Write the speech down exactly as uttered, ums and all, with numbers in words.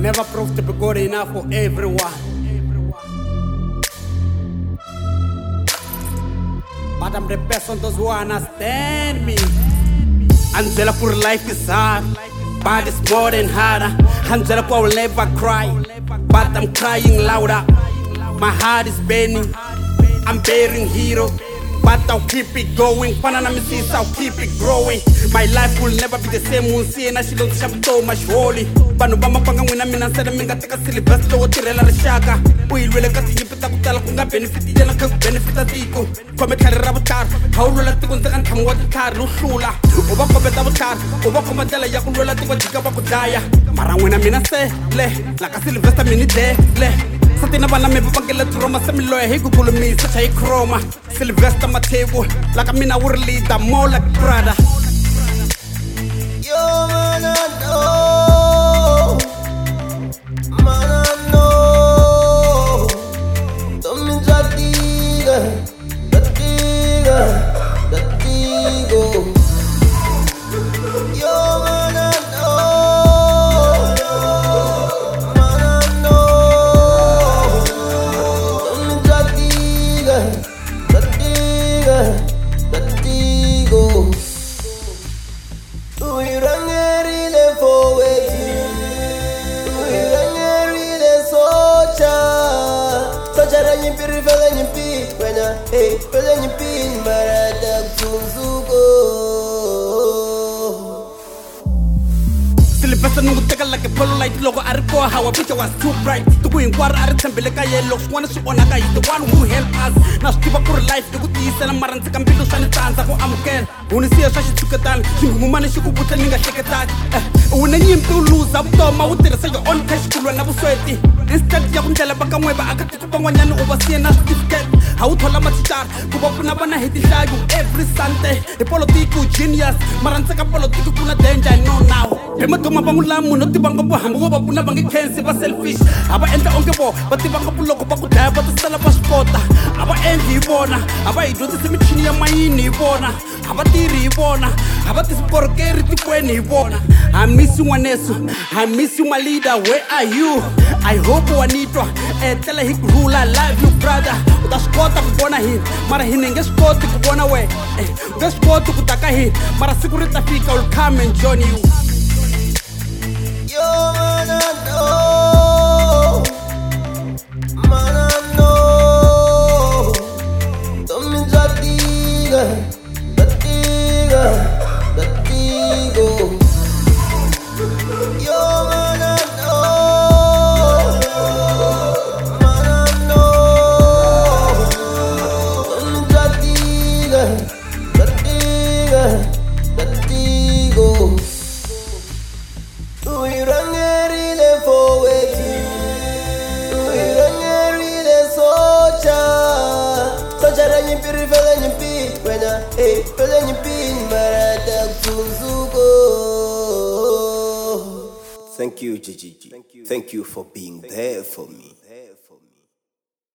never prove to be good enough for everyone. But I'm the best on those who understand me. Angela, for life is hard, but it's more than harder. Angela, I will never cry, but I'm crying louder. My heart is burning, I'm bearing hero, but I'll keep it going. Panana missis, I'll keep it growing. My life will never be the same. Unsi and she don't have so much holy. Banu bama panga wina mina sada minga teka silibesta wo tirela rashaka. We really got to yipita kutala kunga benefit yana ka benefit atiko. Kome kare rabutar, haulo la tiko nzakan tamu wati kar lushula. Oba kobe dabutar, oba koma dela ya kulola tiko jika bakudaya. Mara wina mina se le, la ka silibesta mini de le. Satina bana me babangela trauma samilo ya higu kulumi such a chroma. Sylvester Mateo, like a mina would lead the more like Prada. Yo, man, I know, man, I know. Don't mean that diga, that diga, that digo. Yo, man, I know, man, I know. Don't mean that diga. Tatigo, we run really for waiting. We run really socha. Socha run you piri fella you pin when I hey fella you pin marata tunzugo. Sylvester no take like a polo light logo. I recall how a picture was too bright. To go in war, I resemble like a yellow. One is on a guy, the one who helped us. Now, keep up for life. The good is and a maran to come below and dance. I am care. When you see a shashi took a down, she woman she could put a nigga shake a tag. When I need to lose up, Tom, I would say your own cash to run up sweaty. Instead, you can tell a back away, but I got to put one and oversee and certificate. How to Lama Star, who open up and I hit the shag every Sunday. The political genius, Maransaka political danger, I know now. Rematoma Bangulamu, not the Bangapo, Hamburg, Bunabang, Kensi, but selfish. Aba enter on the ball, but the Bangapulo, but the Salabas Pota. Aba envy bona, Aba do the cemetery of my Nibona. Aba Tiri bona, Aba this Borgeri to Quenny bona. I miss you, Wanesu. I miss you, my leader. Where are you? I hope Juanito, and tell him rule. I love you, brother. The spot of Bonahin, Marahin, get spot to go away. The spot to Kutakahi, Marasicurita Fika will come and join you. Yo, man, I know, man, I know. Don't mean that diga, that diga, that digo. Yo, man, I know, man, I know. Don't mean that diga, that diga, that digo. We run really for waiting. We run really socha. Socha run you piri fella you pin when I hey fella you pin marata tunzugo. Thank you, Gigi. Thank you for being there for me.